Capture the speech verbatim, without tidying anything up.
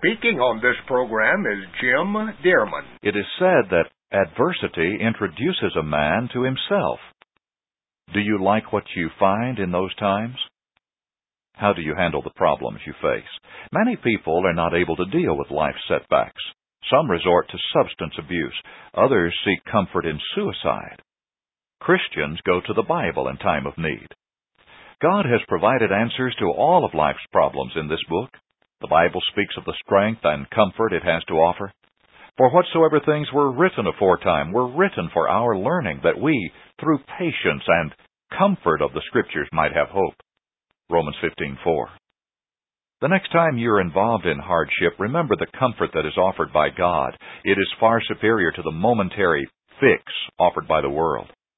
Speaking on this program is Jim Dearman. It is said that adversity introduces a man to himself. Do you like what you find in those times? How do you handle the problems you face? Many people are not able to deal with life's setbacks. Some resort to substance abuse. Others seek comfort in suicide. Christians go to the Bible in time of need. God has provided answers to all of life's problems in this book. The Bible speaks of the strength and comfort it has to offer. For whatsoever things were written aforetime were written for our learning, that we, through patience and comfort of the Scriptures, might have hope. Romans fifteen four. The next time you're involved in hardship, remember the comfort that is offered by God. It is far superior to the momentary fix offered by the world.